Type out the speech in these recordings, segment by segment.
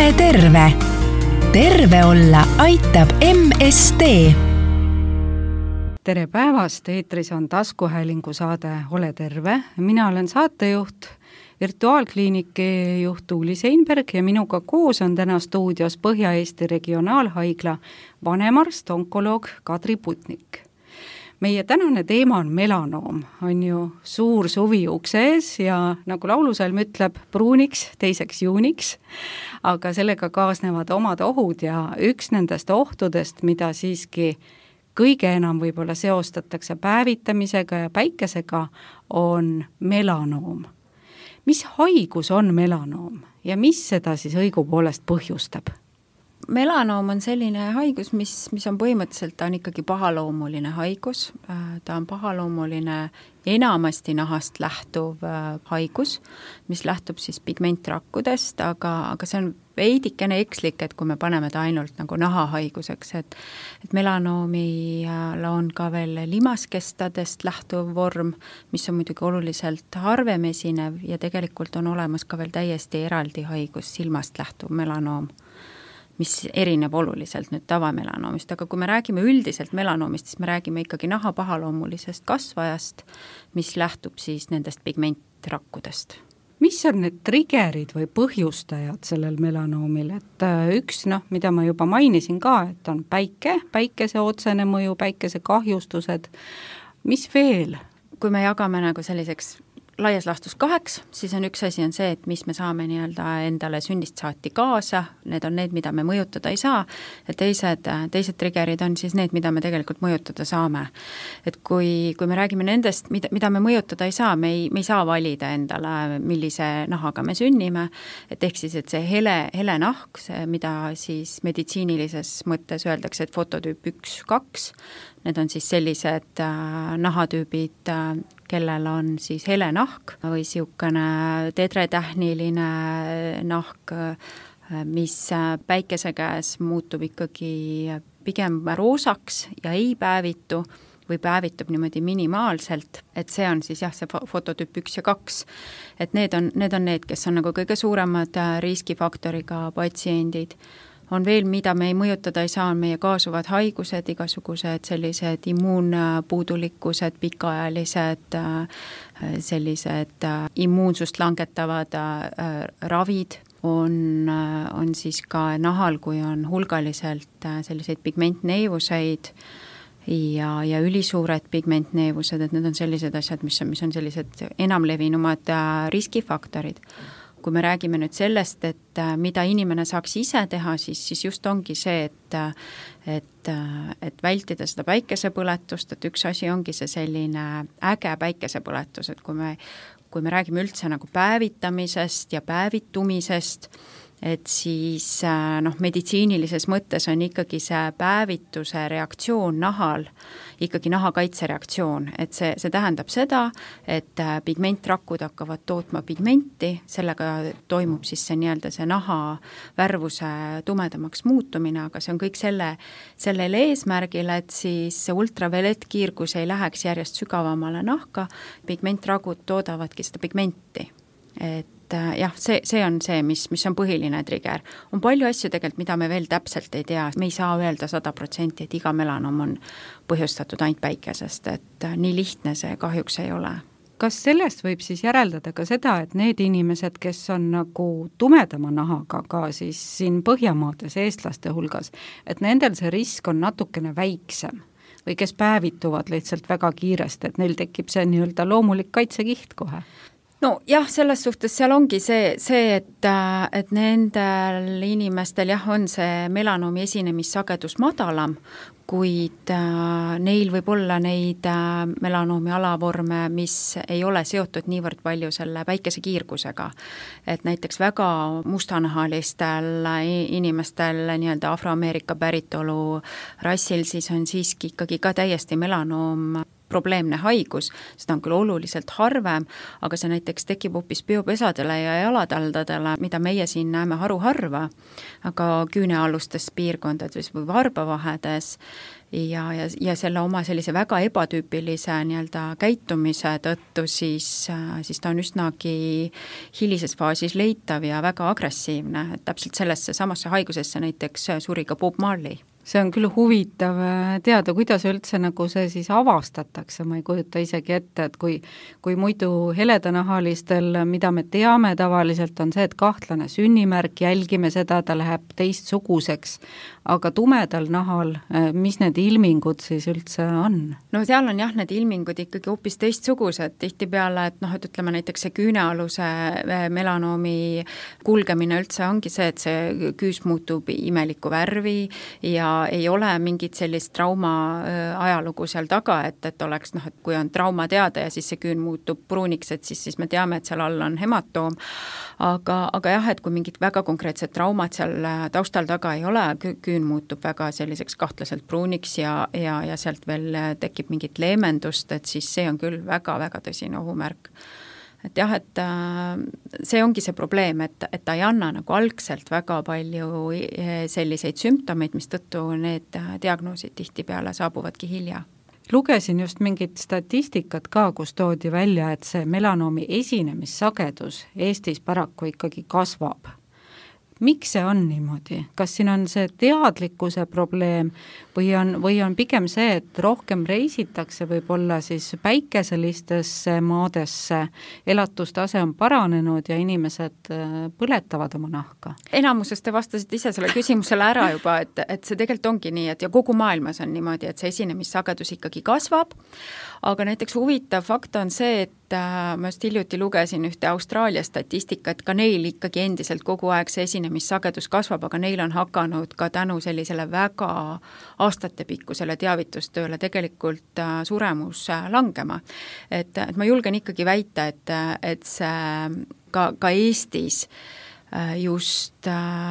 Ole terve! Terve olla aitab MSD. Tere päevast, eetris on taskuhäälingu saade Ole terve. Mina olen saatejuht, virtuaalkliiniki juht Tuuli Seinberg ja minuga koos on täna stuudios Põhja-Eesti Regionaalhaigla vanemarst, onkoloog Kadri Putnik. Meie tänane teema on melanoom, on ju suur suvi ukse ees ja nagu laulusalm ütleb, pruuniks, teiseks juuniks, aga sellega kaasnevad omad ohud ja üks nendest ohtudest, mida siiski kõige enam võib-olla seostatakse päevitamisega ja päikesega, on melanoom. Mis haigus on melanoom ja mis seda siis õigupoolest põhjustab? Melanoom on selline haigus, mis on põhimõtteliselt, ta on ikkagi pahaloomuline haigus. Ta on pahaloomuline enamasti nahast lähtuv haigus, mis lähtub siis pigmentrakkudest, aga see on veidikene ekslik, et kui me paneme ta ainult nagu nahahaiguseks, et melanoomil on ka veel limaskestadest lähtuv vorm, mis on muidugi oluliselt harvem esinev ja tegelikult on olemas ka veel täiesti eraldi haigus, silmast lähtuv melanoom, mis erineb oluliselt nüüd tavamelanoomist, aga kui me räägime üldiselt melanoomist, siis me räägime ikkagi naha pahaloomulisest kasvajast, mis lähtub siis nendest pigmentrakkudest. Mis on need triggerid või põhjustajad sellel melanoomil? Et üks, mida ma juba mainisin ka, et on päikese otsene mõju, päikese kahjustused. Mis veel? Kui me jagame nagu selliseks laias laastus 2, siis on üks asi on see, et mis me saame endale sünnist saati kaasa, need on need, mida me mõjutada ei saa, ja teised triggerid on siis need, mida me tegelikult mõjutada saame. Et kui me räägime nendest, mida me mõjutada ei saa, me ei saa valida endale, millise nahaga me sünnime, et ehk siis, et see hele nahk, mida siis meditsiinilises mõttes öeldakse, et fototüüp 1-2, need on siis sellised nahatüübid, kellel on siis hele nahk või siukene tedretähniline nahk, mis päikese käes muutub ikkagi pigem roosaks ja ei päevitu või päevitub niimoodi minimaalselt, et see on siis see fototüüp 1 ja 2. Et need on need, kes on nagu kõige suuremad riskifaktoriga patsiendid. On veel, mida me ei mõjutada ei saa, on meie kaasuvad haigused, igasugused sellised immuunpuudulikkused, pikaajalised sellised immuunsust langetavad ravid, on siis ka nahal, kui on hulgaliselt selliseid pigmentneevuseid ja ülisuured pigmentneevused, et need on sellised asjad, mis on sellised enamlevinumad riskifaktorid. Kui me räägime nüüd sellest, et mida inimene saaks ise teha, siis just ongi see, et vältida seda päikesepõletust, et üks asi ongi see selline äge päikesepõletus, et kui me räägime üldse nagu päevitamisest ja päevitumisest, et siis meditsiinilises mõttes on ikkagi see päevituse reaktsioon nahal, ikkagi nahakaitsereaktsioon, et see tähendab seda, et pigmentrakud hakkavad tootma pigmenti, sellega toimub siis see naha värvuse tumedamaks muutumine, aga see on kõik sellele eesmärgil, et siis see ultraviolettkiirgus ei läheks järjest sügavamale nahka, pigmentragud toodavadki seda pigmenti, et jah, see on see, mis on põhiline trigger. On palju asju tegelikult, mida me veel täpselt ei tea. Me ei saa öelda 100%, et iga melanoom on põhjustatud ainult päikesest, et nii lihtne see kahjuks ei ole. Kas sellest võib siis järeldada ka seda, et need inimesed, kes on nagu tumedama nahaga ka siis siin Põhjamaades eestlaste hulgas, et nendel see risk on natukene väiksem või kes päevituvad lihtsalt väga kiiresti, et neil tekib see nii-öelda loomulik kaitsekiht kohe? No jah, selles suhtes seal ongi see, et nendel inimestel on see melanoomi esinemissagedus madalam, kuid neil võib olla neid melanoomi alavorme, mis ei ole seotud niivõrd palju selle päikesekiirgusega. Et näiteks väga mustanahalistel inimestel nii-öelda Afroameerika päritolu rassil siis on siiski ikkagi ka täiesti melanoom probleemne haigus, seda on küll oluliselt harvem, aga see näiteks tekib hoopis peopesadele ja jalataldadele, mida meie siin näeme haruharva, aga küünealustes piirkondades või varbavahedes ja selle oma sellise väga ebatüüpilise nii-öelda käitumise tõttu siis ta on üsnagi hilises faasis leitav ja väga agressiivne, et täpselt sellesse samasse haigusesse näiteks suri ka Bob Marley. See on küll huvitav teada, kuidas üldse nagu see siis avastatakse, ma ei kujuta isegi ette, et kui muidu heledanahalistel, mida me teame tavaliselt, on see, et kahtlane sünnimärk, jälgime seda, ta läheb teistsuguseks, aga tumedal nahal, mis need ilmingud siis üldse on? No seal on jah, need ilmingud ikkagi hoopis teistsugused, tihtipeale, et ütleme näiteks see küünealuse melanoomi kulgemine üldse ongi see, et see küüs muutub imeliku värvi ja ei ole mingit sellist trauma ajalugu seal taga, et oleks et kui on trauma teada ja siis see küün muutub pruuniks, et siis me teame, et seal all on hematoom, aga jah, et kui mingit väga konkreetset traumat seal taustal taga ei ole, küün muutub väga selliseks kahtlaselt pruuniks ja sealt veel tekib mingit leemendust, et siis see on küll väga-väga tõsine ohumärk. Et jah, et see ongi see probleem, et ta ei anna nagu algselt väga palju selliseid sümptomeid, mis tõttu need diagnoosid tihtipeale saabuvadki hilja. Lugesin just mingit statistikat ka, kus toodi välja, et see melanoomi esinemissagedus Eestis paraku ikkagi kasvab. Miks see on niimoodi? Kas siin on see teadlikkuse probleem või on pigem see, et rohkem reisitakse võib-olla siis päikeselistesse maadesse, elatustase on paranenud ja inimesed põletavad oma nahka? Enamuses te vastasite ise selle küsimusele ära juba, et see tegelikult ongi nii, et ja kogu maailmas on niimoodi, et see esinemissagedus ikkagi kasvab, aga näiteks huvitav fakt on see, et ma just hiljuti lugesin ühte Austraalia statistikat, ka neil ikkagi endiselt kogu aeg see esinemissagedus kasvab, aga neil on hakanud ka tänu sellisele väga aastatepikkusele teavitustööle tegelikult suremus langema. Et ma julgen ikkagi väita, et see ka Eestis just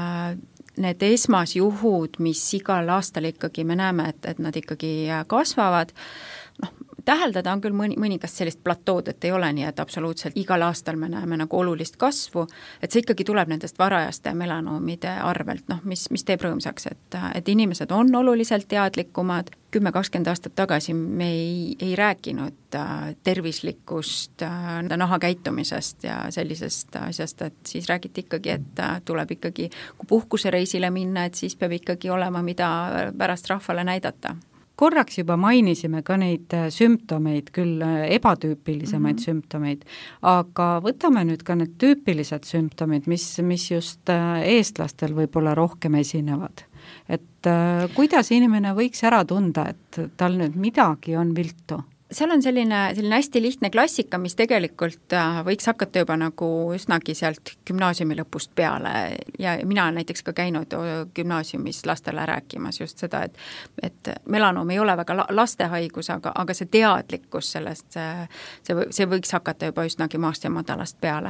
need esmasjuhud, mis igal aastal ikkagi me näeme, et nad ikkagi kasvavad, täheldada on küll mõningast sellist platood, et ei ole nii, et absoluutselt igal aastal me näeme nagu olulist kasvu, et see ikkagi tuleb nendest varajaste melanoomide arvelt, mis teeb rõõmsaks, et inimesed on oluliselt teadlikumad. 10-20 aastat tagasi me ei rääkinud tervislikust naha käitumisest ja sellisest asjast, et siis räägiti ikkagi, et tuleb ikkagi, kui puhkusereisile minna, et siis peab ikkagi olema, mida pärast rahvale näidata. Korraks juba mainisime ka neid sümptomeid, küll ebatüüpilisemaid sümptomeid, aga võtame nüüd ka need tüüpilised sümptomid, mis just eestlastel võib-olla rohkem esinevad. Et kuidas inimene võiks ära tunda, et tal nüüd midagi on viltu? Seal on selline hästi lihtne klassika, mis tegelikult võiks hakata juba nagu üsnagi sealt gümnaasiumi lõpust peale ja mina olen näiteks ka käinud gümnaasiumis lastele rääkimas just seda, et melanoom ei ole väga lastehaigus, aga see teadlikkus sellest, see võiks hakata juba üsnagi maast ja madalast peale.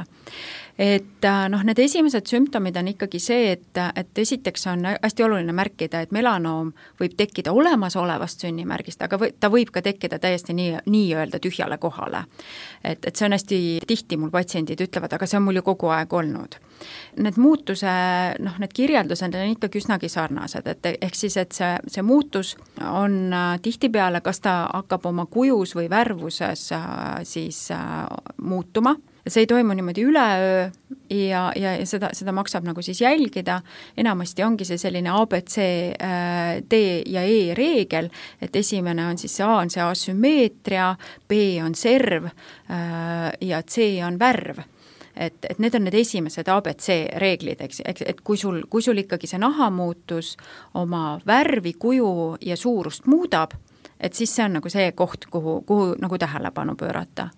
Et need esimesed sümptomid on ikkagi see, et esiteks on hästi oluline märkida, et melanoom võib tekkida olemasolevast sünnimärgist, aga ta võib ka tekkida täiesti nii-öelda tühjale kohale. Et see on hästi tihti mul patsiendid ütlevad, aga see on mul ju kogu aeg olnud. Need muutuse, need kirjeldused on ikkagi üsnagi sarnased, et ehk siis, et see muutus on tihtipeale, kas ta hakkab oma kujus või värvuses siis muutuma. See ei toimu niimoodi üleöö ja seda maksab nagu siis jälgida. Enamasti ongi see selline ABC, D ja E reegel, et esimene on siis A on see asümmeetria, B on serv ja C on värv. Et need on need esimesed ABC reeglid, et kui sul ikkagi see nahamuutus oma värvi, kuju ja suurust muudab, et siis see on nagu see koht, kuhu nagu tähelepanu pöörata.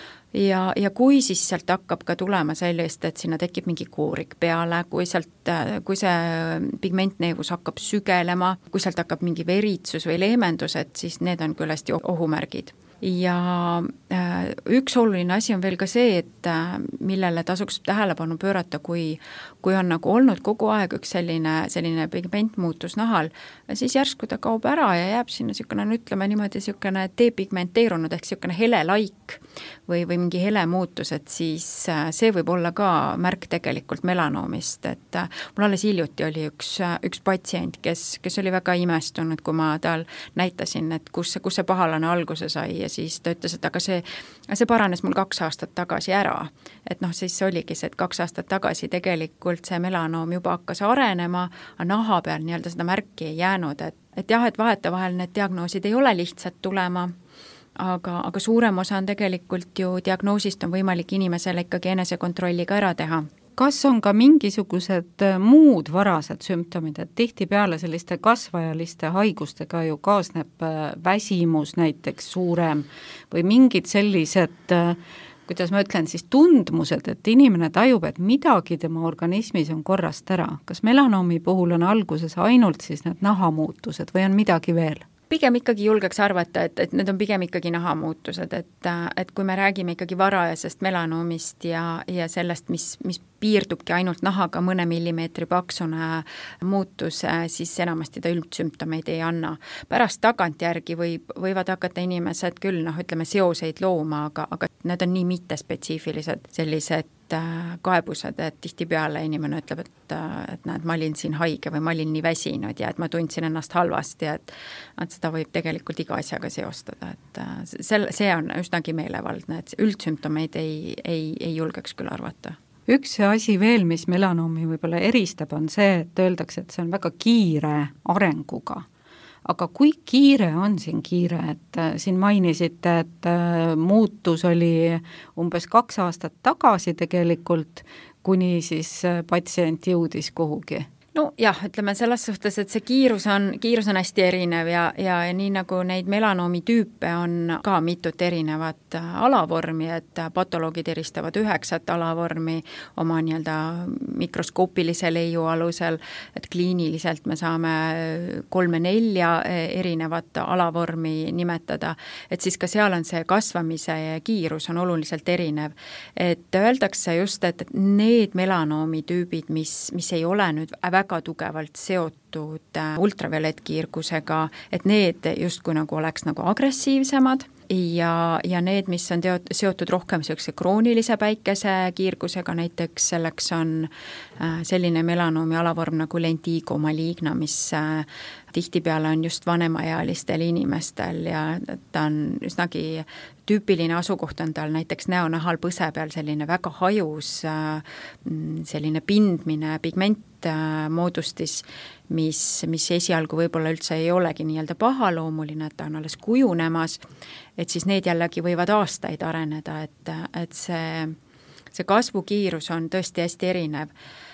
Ja kui siis sealt hakkab ka tulema sellist, et sinna tekib mingi koorik peale, kui see pigmentneevus hakkab sügelema, kui sealt hakkab mingi veritsus või leemendus, et siis need on küll hästi ohumärgid. ja üks oluline asi on veel ka see, et millele tasuks tähelepanu pöörata, kui on nagu olnud kogu aeg üks selline pigmentmuutus nahal, siis järsku ta kaob ära ja jääb sinna niisugune, ütleme niimoodi, niisugune depigmenteerunud ehk niisugune hele laik või mingi hele muutus, et siis see võib olla ka märk tegelikult melanoomist, et mul alles hiljuti oli üks patsient, kes oli väga imestunud, kui ma tal näitasin, et kus see pahalane alguse sai ja siis ta ütles, et aga see paranes mul 2 aastat tagasi ära. Et siis oligi see, et 2 aastat tagasi tegelikult see melanoom juba hakkas arenema, aga naha peal nii-öelda seda märki ei jäänud, et jah, et vahetevahel need diagnoosid ei ole lihtsalt tulema, aga suurem osa on tegelikult ju diagnoosist on võimalik inimesele ikkagi enesekontrolliga ära teha. Kas on ka mingisugused muud varased sümptomid, et tihtipeale selliste kasvajaliste haigustega ju kaasneb väsimus näiteks suurem või mingid sellised, kuidas ma ütlen siis, tundmused, et inimene tajub, et midagi tema organismis on korrast ära. Kas melanoomi puhul on alguses ainult siis need nahamuutused või on midagi veel? Pigem ikkagi julgeks arvata, et need on pigem ikkagi nahamuutused, et kui me räägime ikkagi varajasest melanoomist ja sellest, mis piirdubki ainult nahaga mõne millimeetri paksune muutus, siis enamasti ta üldsymptomeid ei anna. Pärast tagantjärgi võivad hakata inimesed küll, ütleme, seoseid looma, aga need on nii mittespetsiifilised sellised kaebused, et tihtipeale inimene ütleb, et näed, ma olin siin haige või ma olin nii väsinud ja et ma tundsin ennast halvasti, et seda võib tegelikult iga asjaga seostada, et see on üsnagi meelevaldne, et üldsymptomeid ei julgeks küll arvata. Üks asi veel, mis melanoomi võib-olla eristab, on see, et öeldakse, et see on väga kiire arenguga. Aga kui kiire on siin kiire, et siin mainisite, et muutus oli umbes 2 aastat tagasi tegelikult, kuni siis patsient jõudis kuhugi? No jah, ütleme selles suhtes, et see kiirus on hästi erinev ja nii nagu neid melanoomi tüüpe on ka mitut erinevat alavormi, et patoloogid eristavad 9 alavormi oma nii-öelda mikroskoopilise leiu alusel, et kliiniliselt me saame 3-4 erinevat alavormi nimetada, et siis ka seal on see kasvamise kiirus on oluliselt erinev. Et öeldakse just, et need melanoomi tüübid, mis ei ole nüüd väga tugevalt seotud ultraviolettkiirgusega, et need justkui nagu oleks nagu agressiivsemad ja need, mis on seotud rohkem sellise kroonilise päikesekiirgusega, näiteks selleks on selline melanoomi alavorm nagu lentigo maligna, mis tihtipeale on just vanemaealistel inimestel ja ta on üsnagi tüüpiline asukoht on tal näiteks näonahal põse peal selline väga hajus selline pindmine pigment moodustis, mis esialgu võib-olla üldse ei olegi nii-öelda pahaloomuline, et ta on alles kujunemas, et siis need jällegi võivad aastaid areneda, et see kasvukiirus on tõesti hästi erinev.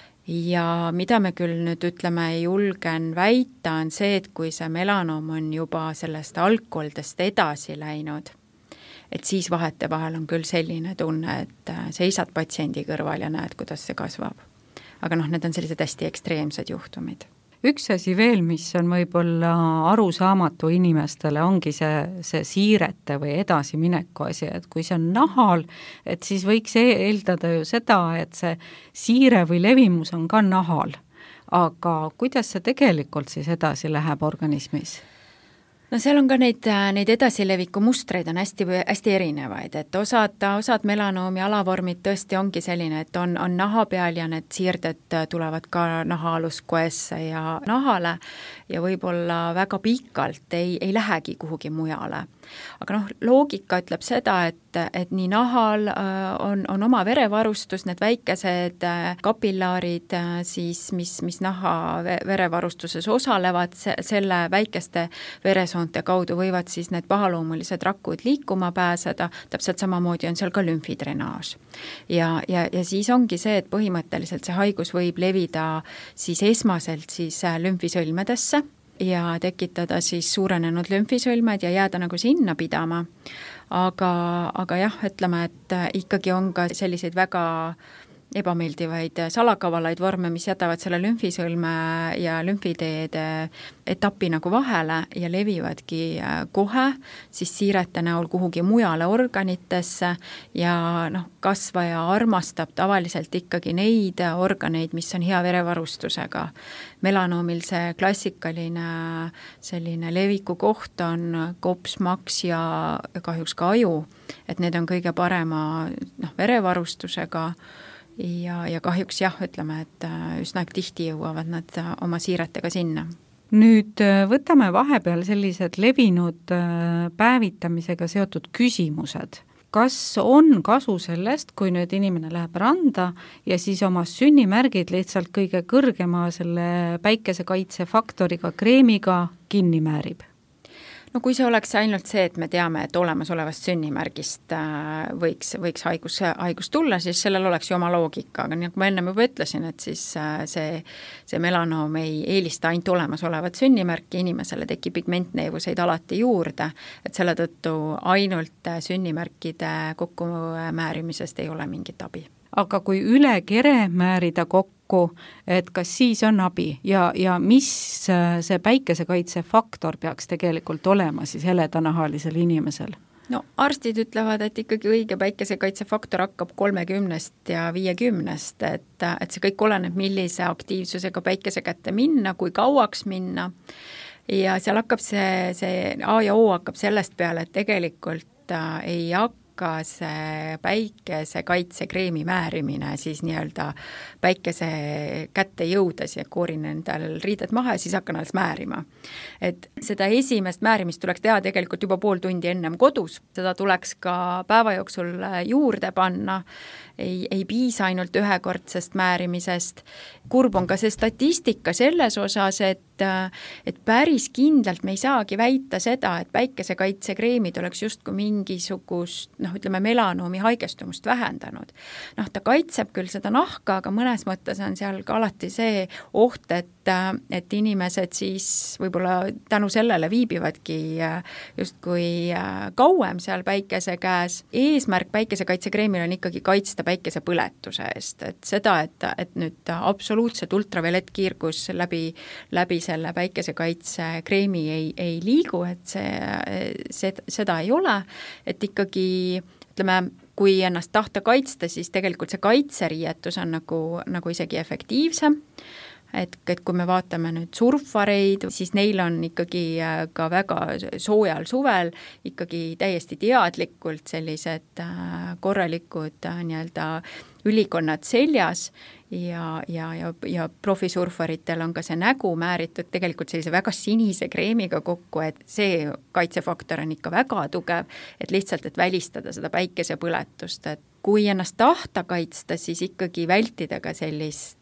Ja mida me küll nüüd ütleme julgen väita, on see, et kui see melanoom on juba sellest algkoldest edasi läinud, et siis vahetevahel on küll selline tunne, et seisad patsiendi kõrval ja näed, kuidas see kasvab. Aga need on sellised hästi ekstreemsed juhtumid. Üks asi veel, mis on võib-olla arusaamatu inimestele, ongi see siirete või edasimineku asi, et kui see on nahal, et siis võiks eeldada ju seda, et see siire või levimus on ka nahal. Aga kuidas see tegelikult siis edasi läheb organismis? No seal on ka neid edasileviku mustreid on hästi erinevaid, et osad melanoomi alavormid tõesti ongi selline, et on naha peal ja need siirded tulevad ka naha aluskoesse ja nahale ja võib-olla väga pikalt ei lähegi kuhugi mujale. Aga loogika ütleb seda, et nii nahal on oma verevarustus, need väikesed kapillaarid, siis, mis naha verevarustuses osalevad, selle väikeste veresoonte kaudu võivad siis need pahaloomulised rakud liikuma pääseda, täpselt samamoodi on seal ka lümfidrenaaž. Ja siis ongi see, et põhimõtteliselt see haigus võib levida siis esmaselt siis lümfisõlmedesse, ja tekitada siis suurenenud lümfisõlmed ja jääda nagu sinna pidama. Aga jah, ütleme, et ikkagi on ka selliseid väga ebameeldivaid salakavalaid vorme, mis jätavad selle lümfisõlme ja lümfiteede etapi nagu vahele ja levivadki kohe siis siirete näol kuhugi mujale organitesse ja kasvaja armastab tavaliselt ikkagi neid organeid, mis on hea verevarustusega. Melanoomil see klassikaline selline leviku koht on kops, maks ja kahjuks ka aju, et need on kõige parema verevarustusega ja kahjuks ütleme, et üsna tihti jõuavad nad oma siiretega sinna. Nüüd võtame vahepeal sellised levinud päevitamisega seotud küsimused. Kas on kasu sellest, kui nüüd inimene läheb randa ja siis oma sünnimärgid lihtsalt kõige kõrgema selle päikesekaitsefaktoriga kreemiga kinni määrib? No kui see oleks ainult see, et me teame, et olemasolevast sünnimärgist võiks haigus tulla, siis sellel oleks ju oma loogika, aga nagu ma enne juba ütlesin, et siis see melanoom ei eelista ainult olemasolevat sünnimärki, inimesele tekib pigmentneevuseid alati juurde, et selle tõttu ainult sünnimärkide kokkumäärimisest ei ole mingit abi. Aga kui üle kere määrida kokku, et kas siis on abi ja mis see päikesekaitsefaktor peaks tegelikult olema siis heledanahalisel inimesel? No arstid ütlevad, et ikkagi õige päikesekaitsefaktor hakkab 30 ja 50, et see kõik oleneb, millise aktiivsusega päikese kätte minna, kui kauaks minna ja seal hakkab see A ja O hakkab sellest peale, et tegelikult ei hakka see päikesekaitsekreemi määrimine siis nii-öelda päikese kätte jõudes ja koorin endal riided maha ja siis hakkan alles määrima. Et seda esimest määrimist tuleks teha tegelikult juba pool tundi ennem kodus, seda tuleks ka päeva jooksul juurde panna, ei piisa ainult ühekordsest määrimisest. Kurb on ka see statistika selles osas, et päris kindlalt me ei saagi väita seda, et päikesekaitsekreemid oleks justkui mingisugust, ütleme, melanoomi haigestumust vähendanud. Ta kaitseb küll seda nahka, aga mõnes mõttes on seal ka alati see oht, et inimesed siis võib-olla tänu sellele viibivadki justkui kauem seal päikese käes. Eesmärk päikesekaitsekreemil on ikkagi kaitsta päikesepõletuse eest, et seda, et nüüd absoluutselt ultraviolettkiirgus läbi selle päikesekaitsekreemi ei liigu, et seda ei ole, et ikkagi ütleme, kui ennast tahta kaitsta, siis tegelikult see kaitseriietus on nagu isegi efektiivsem. Et kui me vaatame nüüd surfareid, siis neil on ikkagi ka väga soojal suvel ikkagi täiesti teadlikult sellised korralikud nii-öelda ülikonnad seljas ja profisurfaritel on ka see nägu määritud tegelikult sellise väga sinise kreemiga kokku, et see kaitsefaktor on ikka väga tugev, et lihtsalt, et välistada seda päikesepõletust, et kui ennast tahta kaitsta, siis ikkagi vältida ka sellist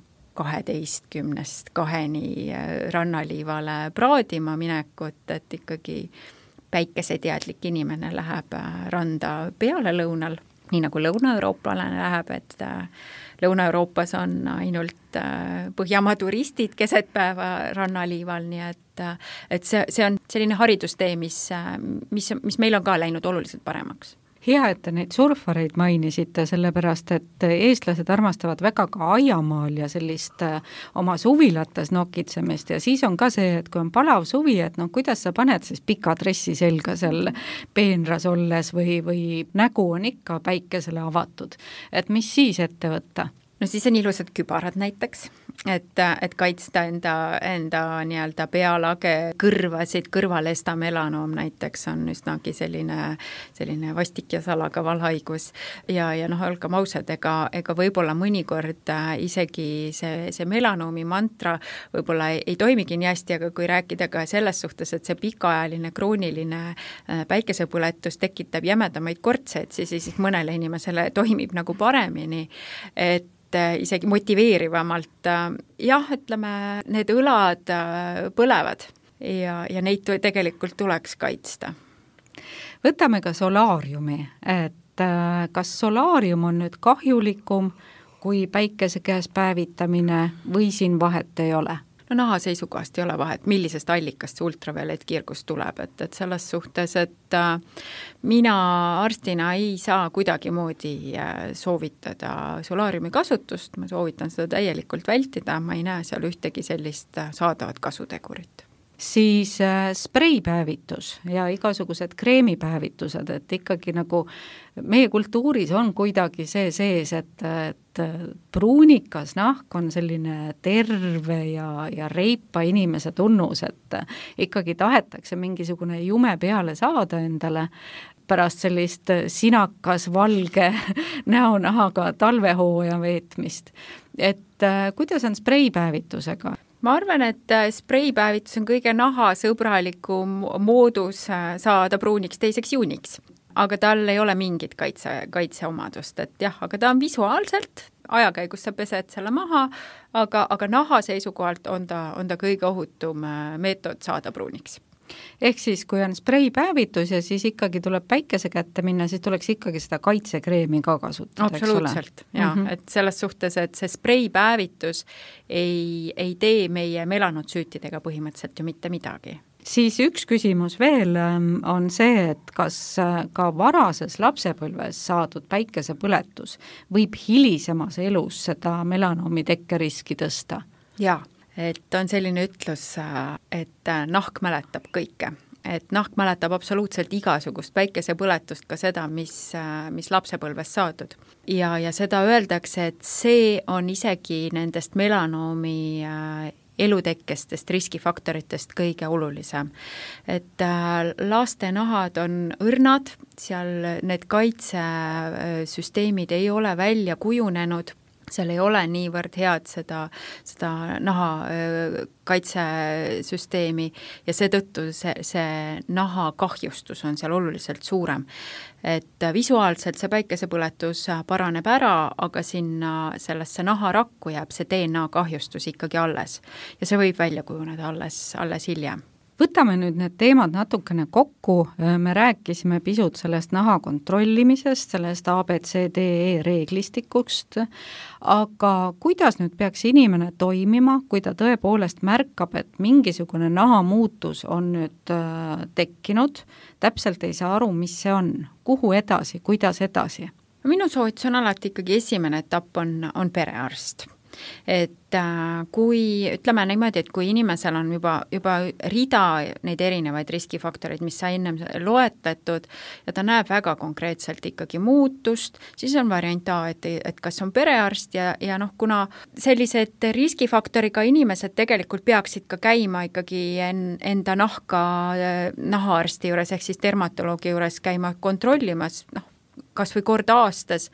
12-2 rannaliivale praadima minekut, et ikkagi päikeseteadlik inimene läheb randa peale lõunal, nii nagu Lõuna-Euroopalane läheb, et Lõuna-Euroopas on ainult Põhjamaa turistid keset päeva rannaliival, nii et see on selline haridustee, mis meil on ka läinud oluliselt paremaks. Hea, et te neid surfareid mainisite, sellepärast, et eestlased armastavad väga ka aiamaal ja sellist oma suvilates nokitsemist ja siis on ka see, et kui on palav suvi, et kuidas sa paned siis pika dressi selga seal peenras olles või nägu on ikka päikesele avatud, et mis siis ette võtta? No siis on ilusad kübarad näiteks, et kaitsta enda nii-öelda pealage kõrvasid, kõrvalesta melanoom näiteks on üsnagi selline vastik ja salakaval haigus ja olgem ausad, ega võib-olla mõnikord isegi see melanoomi mantra võib-olla ei toimigi nii hästi, aga kui rääkida ka selles suhtes, et see pikaajaline krooniline päikesepõletus tekitab jämedamaid kortseid, siis mõnele inimesele toimib nagu paremini, et isegi motiveerivamalt. Jah, ütleme, need õlad põlevad ja neid tegelikult tuleks kaitsta. Võtame ka solaariumi, et kas solaarium on nüüd kahjulikum kui päikese käes päevitamine või siin vahet ei ole? no naha seisukohast ei ole vahet, millisest allikast see ultraviolettkiirgus tuleb, et selles suhtes, et mina arstina ei saa kuidagimoodi soovitada solaariumi kasutust, ma soovitan seda täielikult vältida, ma ei näe seal ühtegi sellist saadavat kasutegurit. Siis spreipäevitus ja igasugused kreemipäevitused, et ikkagi nagu meie kultuuris on kuidagi see sees, et pruunikas nahk on selline terve ja reipa inimese tunnus, et ikkagi tahetakse mingisugune jume peale saada endale pärast sellist sinakas valge näonahaga talvehooaja veetmist. Et kuidas on spreipäevitusega? Ma arvan, et spreipäevitus on kõige nahasõbralikum moodus saada pruuniks 2. juuniks, aga tal ei ole mingit kaitseomadust, et jah, aga ta on visuaalselt, ajakäigus sa pesed selle maha, aga naha seisukohalt on ta kõige ohutum meetod saada pruuniks. Ehk siis, kui on spreipäevitus ja siis ikkagi tuleb päikese kätte minna, siis tuleks ikkagi seda kaitsekreemi ka kasutada, absoluutselt, jah, et selles suhtes, et see spreipäevitus ei tee meie melanotsüütidega põhimõtteliselt ju mitte midagi. Siis üks küsimus veel on see, et kas ka varases lapsepõlves saadud päikesepõletus võib hilisemas elus seda melanoomi tekkeriski tõsta? Jaa. Et on selline ütlus, et nahk mäletab kõike. Et nahk mäletab absoluutselt igasugust päikesepõletust, ka seda, mis lapsepõlves saadud. Ja seda öeldakse, et see on isegi nendest melanoomi elutekkestest riskifaktoritest kõige olulisem. Et laste nahad on õrnad, seal need kaitsesüsteemid ei ole välja kujunenud, seal ei ole niivõrd head seda naha kaitsesüsteemi ja seetõttu see naha kahjustus on seal oluliselt suurem. Et visuaalselt see päikesepõletus paraneb ära, aga sellesse naharakku jääb see DNA kahjustus ikkagi alles ja see võib välja kujuneda alles hiljem. Võtame nüüd need teemad natukene kokku, me rääkisime pisut sellest naha kontrollimisest, sellest ABCDE reeglistikust, aga kuidas nüüd peaks inimene toimima, kui ta tõepoolest märkab, et mingisugune naha muutus on nüüd tekkinud, täpselt ei saa aru, mis see on, kuhu edasi, kuidas edasi? Minu soovitus on alati ikkagi esimene etapp on perearst. Et kui, ütleme niimoodi, et kui inimesel on juba rida neid erinevaid riskifaktoreid, mis sai ennem loetletud ja ta näeb väga konkreetselt ikkagi muutust, siis on variant A, et kas on perearst ja kuna sellised riskifaktoriga inimesed tegelikult peaksid ka käima ikkagi enda nahaarsti juures ehk siis dermatoloogi juures käima kontrollimas, kas või kord aastas,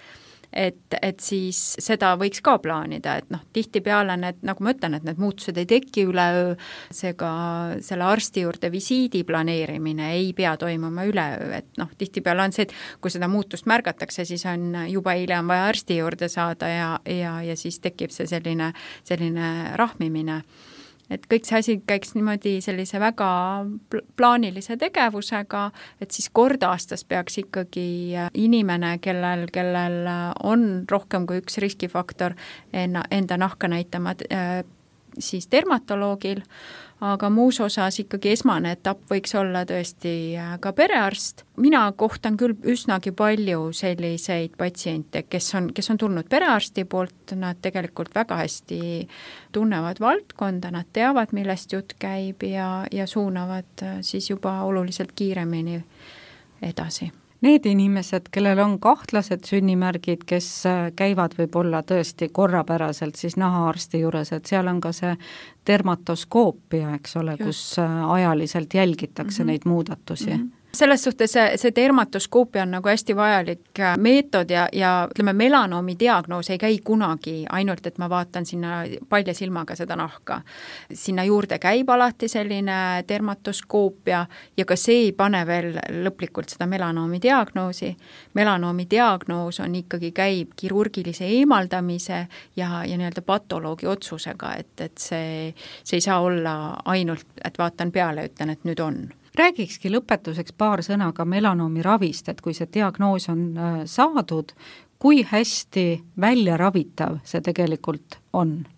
et siis seda võiks ka plaanida, et tihtipeale need, nagu ma ütlen, et need muutused ei teki üleöö, seega selle arsti juurde visiidi planeerimine ei pea toimuma üleöö, et tihtipeale on see, et kui seda muutust märgatakse, siis on juba eile on vaja arsti juurde saada ja siis tekib see selline rahmimine. Et kõik see asi käiks niimoodi sellise väga plaanilise tegevusega, et siis kord aastas peaks ikkagi inimene, kellel on rohkem kui üks riskifaktor enda nahka näitama siis dermatoloogil, aga muus osas ikkagi esmane etapp võiks olla tõesti ka perearst. Mina kohtan küll üsnagi palju selliseid patsiente, kes on tulnud perearsti poolt, nad tegelikult väga hästi tunnevad valdkonda, nad teavad, millest jutt käib ja suunavad siis juba oluliselt kiiremini edasi. Need inimesed, kellel on kahtlased sünnimärgid, kes käivad võib-olla tõesti korrapäraselt siis nahaarsti juures, et seal on ka see dermatoskoopia, eks ole, kus ajaliselt jälgitakse neid muudatusi. Selles suhtes see dermatoskoopia on nagu hästi vajalik meetod ja ütleme, melanoomi diagnoos ei käi kunagi ainult, et ma vaatan sinna palja silmaga seda nahka. Sinna juurde käib alati selline dermatoskoopia ja ka see ei pane veel lõplikult seda melanoomi diagnoosi. Melanoomi diagnoos on ikkagi käib kirurgilise eemaldamise ja nii-öelda patoloogi otsusega, et see ei saa olla ainult, et vaatan peale ja ütlen, et nüüd on. Räägikski lõpetuseks paar sõna ka melanoomi ravist, et kui see diagnoos on saadud, kui hästi välja ravitav see tegelikult on?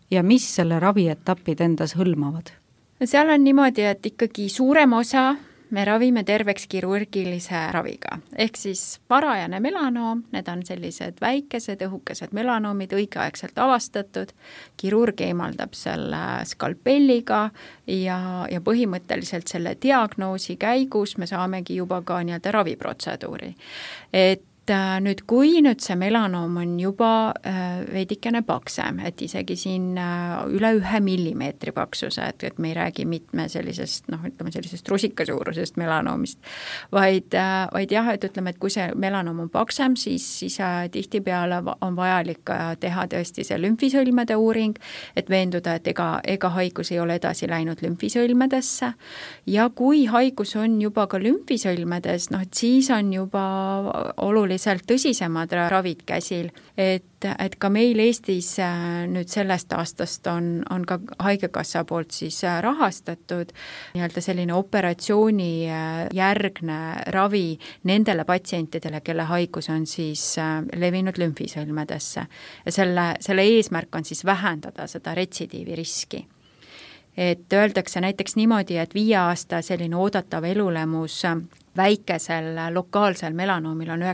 ja mis selle ravietapid endas hõlmavad? Seal on niimoodi, et ikkagi suurem osa me ravime terveks kirurgilise raviga, ehk siis varajane melanoom, need on sellised väikesed õhukesed melanoomid õigeaegselt avastatud, kirurg eemaldab selle skalpelliga ja põhimõtteliselt selle diagnoosi käigus me saamegi juba ka nii-öelda raviprotseduuri. Et nüüd, kui nüüd see melanoom on juba veidikene paksem, et isegi siin üle 1 millimeetri paksuse, et me ei räägi mitme sellisest, ütleme sellisest rusikasuurusest melanoomist, vaid jah, et ütleme, et kui see melanoom on paksem, siis tihtipeale on vajalik teha tõesti see lümfisõlmede uuring, et veenduda, et ega haigus ei ole edasi läinud lümfisõlmedesse ja kui haigus on juba ka lümfisõlmedes, et siis on juba oluliselt tõsisemad ravid käsil, et ka meil Eestis nüüd sellest aastast on ka Haigekassa poolt siis rahastatud nii-öelda selline operatsiooni järgne ravi nendele patsientidele, kelle haigus on siis levinud lümfisõlmedesse. Ja selle eesmärk on siis vähendada seda retsidiivi riski. Et öeldakse näiteks niimoodi, et 5 aasta selline oodatav elulemus väikesel lokaalsel melanoomil on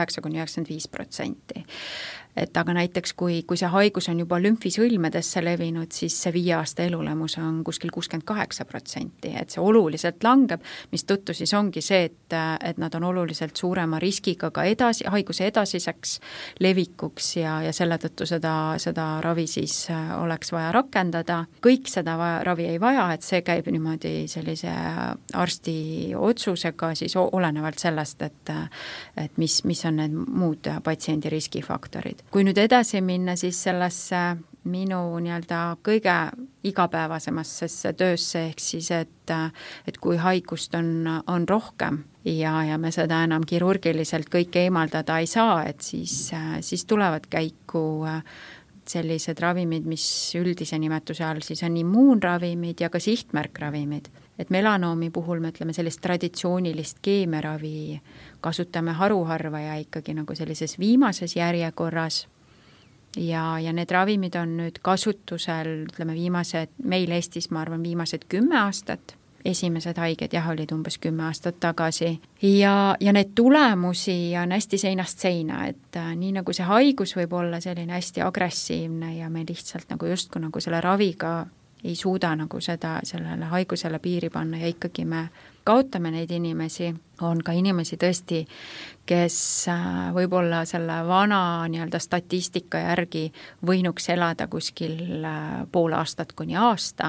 99–95%. Et aga näiteks kui see haigus on juba lümfisõlmedesse levinud, siis see 5 aasta elulemus on kuskil 68%, et see oluliselt langeb, mis tõttu siis ongi see, et nad on oluliselt suurema riskiga ka haiguse edasiseks levikuks ja selle tõttu seda ravi siis oleks vaja rakendada. Kõik seda ravi ei vaja, et see käib niimoodi sellise arsti otsusega siis olenevalt sellest, et mis on need muud patsiendi riskifaktorid. Kui nüüd edasi minna siis sellesse minu nii-öelda kõige igapäevasemasse töösse, ehk siis, et kui haigust on rohkem ja me seda enam kirurgiliselt kõike eemaldada ei saa, et siis tulevad käiku sellised ravimid, mis üldise nimetuse all siis on immuunravimid ja ka sihtmärkravimid. Et melanoomi puhul me ütleme sellist traditsioonilist keemiaravi kasutame haruharva ja ikkagi nagu sellises viimases järjekorras ja need ravimid on nüüd kasutusel, ütleme meil Eestis, ma arvan, viimased 10 aastat. Esimesed haiged olid umbes 10 aastat tagasi ja need tulemusi on hästi seinast seina, et nii nagu see haigus võib olla selline hästi agressiivne ja me lihtsalt nagu justkui nagu selle raviga ei suuda nagu sellele haigusele piiri panna ja ikkagi me kaotame neid inimesi, on ka inimesi tõesti, kes võib-olla selle vana nii-öelda statistika järgi võinuks elada kuskil pool aastat kuni aasta,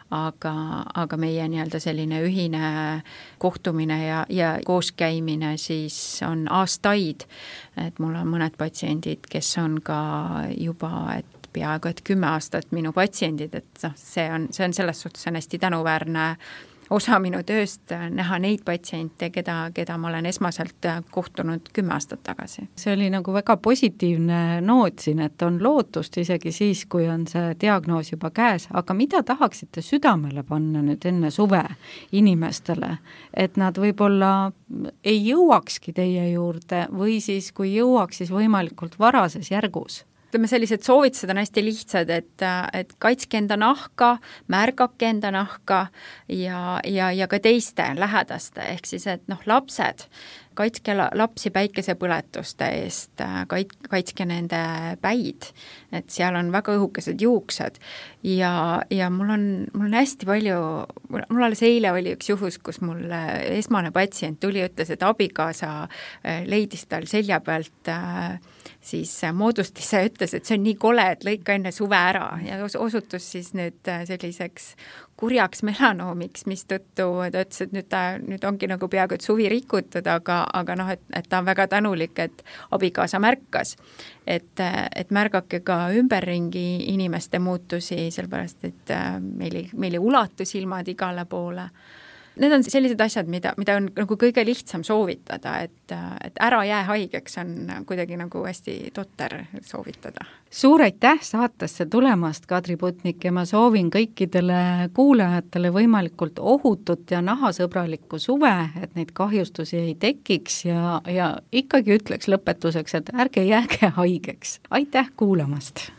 aga meie nii-öelda selline ühine kohtumine ja kooskäimine siis on aastaid, et mul on mõned patsiendid, kes on ka juba, peaaegu 10 aastat minu patsiendid, et see on selles suhtes on hästi tänuväärne osa minu tööst näha neid patsiente, keda ma olen esmaselt kohtunud 10 aastat tagasi. See oli nagu väga positiivne noot siin, et on lootust isegi siis, kui on see diagnoos juba käes, aga mida tahaksite südamele panna nüüd enne suve inimestele, et nad võib-olla ei jõuakski teie juurde või siis kui jõuaks, siis võimalikult varases järgus? Ütleme, sellised soovitused on hästi lihtsad, et kaitske enda nahka, märgake enda nahka ja ka teiste lähedaste, ehk siis, et lapsed, kaitske lapsi päikesepõletuste eest, kaitske nende päid, et seal on väga õhukesed juuksed ja mul on hästi palju, mul alles eile oli üks juhus, kus mul esmane patsient tuli ja ütles, et abikaasa leidis tal selja pealt siis moodustise, ütles, et see on nii kole, et lõika enne suve ära ja osutus siis nüüd selliseks kurjaks melanoomiks, mis tõttu ta ütles, et nüüd ongi nagu peaaegu et suvi rikutud, aga et ta on väga tänulik, et abikaasa märkas, et märgake ka ümberringi inimeste muutusi, sellepärast, et meil ei ulatu silmad igale poole. Need on sellised asjad, mida on nagu kõige lihtsam soovitada, et ära jää haigeks on kuidagi nagu hästi totter soovitada. Suur aitäh saatesse tulemast, Kadri Putnik, ja ma soovin kõikidele kuulajatele võimalikult ohutut ja nahasõbralikku suve, et neid kahjustusi ei tekiks ja ikkagi ütleks lõpetuseks, et ärge jääge haigeks. Aitäh kuulamast!